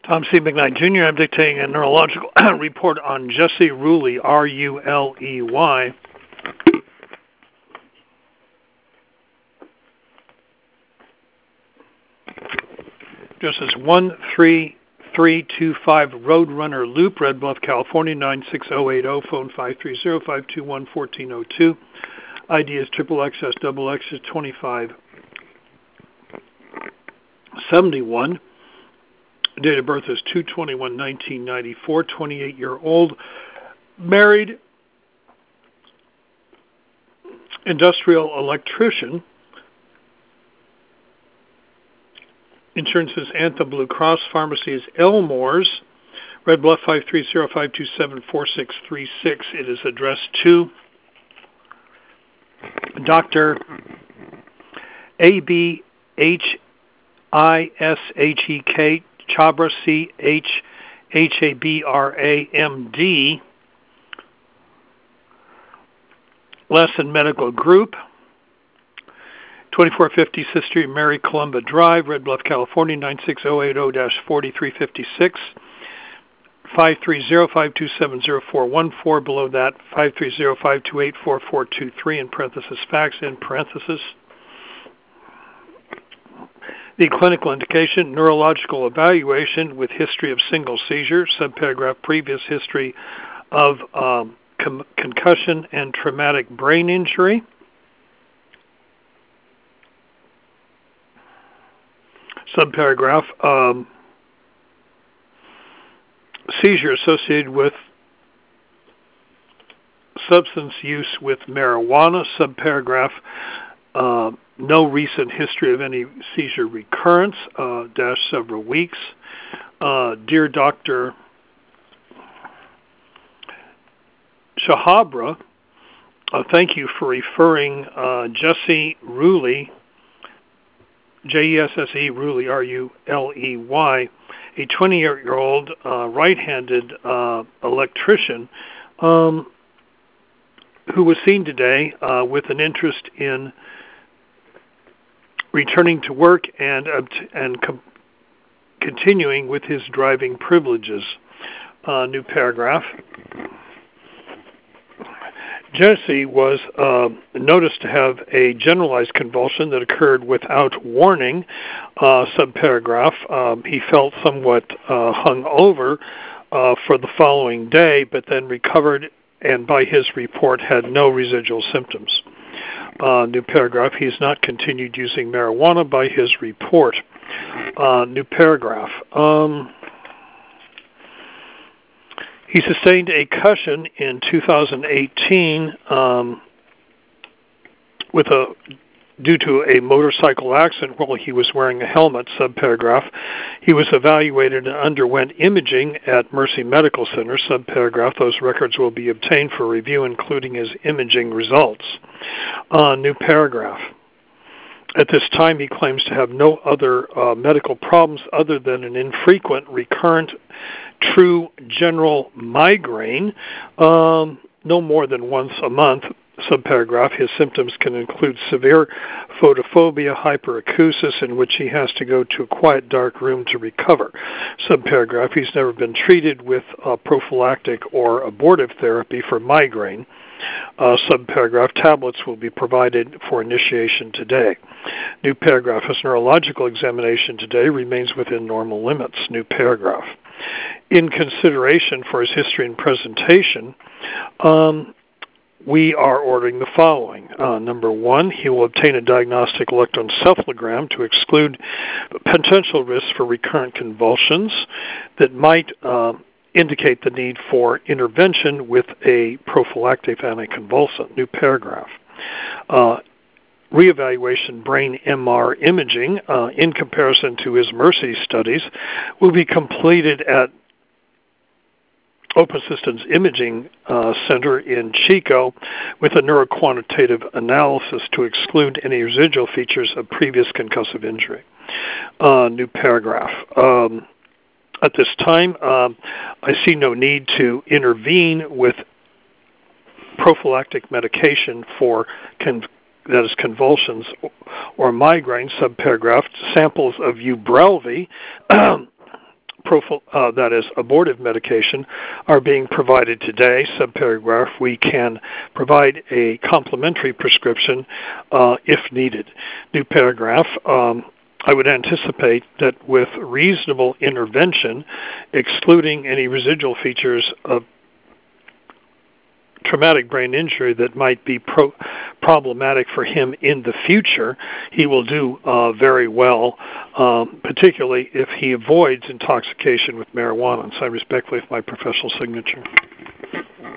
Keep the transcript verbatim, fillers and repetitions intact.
Tom C. McKnight, Junior I'm dictating a neurological report on Jesse Ruley, R U L E Y. Just as one three three two five Roadrunner Loop, Red Bluff, California, nine six zero eight zero, phone five three zero, five two one, one four zero two. I D is triple X S double X is twenty-five seventy-one. Date of birth is two twenty-one nineteen ninety-four, twenty-eight-year-old, married, industrial electrician. Insurance is Anthem Blue Cross. Pharmacy is Elmore's. Red Bluff, five three zero, five two seven, four six three six. It is addressed to Doctor A B H I S H E K Chabra, C H H A B R A M D, Lesson Medical Group, twenty-four fifty Sister Mary Columba Drive, Red Bluff, California, nine six zero eight zero, four three five six, five three zero, five two seven zero four one four, below that, five three zero, five two eight, four four two three, in parenthesis, fax, in parenthesis. The clinical indication, neurological evaluation with history of single seizure, subparagraph, previous history of um, com- concussion and traumatic brain injury. Subparagraph, um, seizure associated with substance use with marijuana. Subparagraph, uh, no recent history of any seizure recurrence, uh, dash several weeks. Uh, dear Doctor Shahabra, uh, thank you for referring uh, Jesse Ruley, J E S S E Ruley, R U L E Y, a twenty-year-old uh, right-handed uh, electrician um, who was seen today uh, with an interest in returning to work and and com- continuing with his driving privileges. Uh, new paragraph. Jesse was uh, noticed to have a generalized convulsion that occurred without warning. Uh, subparagraph. Um, he felt somewhat uh, hung over uh, for the following day, but then recovered and by his report had no residual symptoms. Uh, new paragraph, he has not continued using marijuana by his report. Uh, new paragraph. Um, he sustained a concussion in two thousand eighteen um, with a due to a motorcycle accident while he was wearing a helmet. Subparagraph. He was evaluated and underwent imaging at Mercy Medical Center. Subparagraph. Those records will be obtained for review, including his imaging results. Uh, new paragraph. At this time, he claims to have no other uh, medical problems other than an infrequent, recurrent, true general migraine, um, no more than once a month. Subparagraph, his symptoms can include severe photophobia, hyperacusis, in which he has to go to a quiet, dark room to recover. Subparagraph, he's never been treated with uh, prophylactic or abortive therapy for migraine. Uh, subparagraph, tablets will be provided for initiation today. New paragraph, his neurological examination today remains within normal limits. New paragraph. In consideration for his history and presentation, um, we are ordering the following. Uh, number one, he will obtain a diagnostic electroencephalogram to exclude potential risks for recurrent convulsions that might uh, indicate the need for intervention with a prophylactic anticonvulsant. New paragraph. Uh, reevaluation brain M R imaging uh, in comparison to his Mercy studies will be completed at Open Systems Imaging uh, Center in Chico with a neuroquantitative analysis to exclude any residual features of previous concussive injury. Uh, new paragraph. Um, at this time, um, I see no need to intervene with prophylactic medication for con- that is convulsions or migraine. Subparagraph. Samples of Ubrelvy Prophyl- uh, that is abortive medication, are being provided today. Subparagraph, we can provide a complementary prescription uh, if needed. New paragraph, um, I would anticipate that with reasonable intervention, excluding any residual features of traumatic brain injury that might be pro- problematic for him in the future, he will do uh, very well, um, particularly if he avoids intoxication with marijuana. And so I respectfully with my professional signature.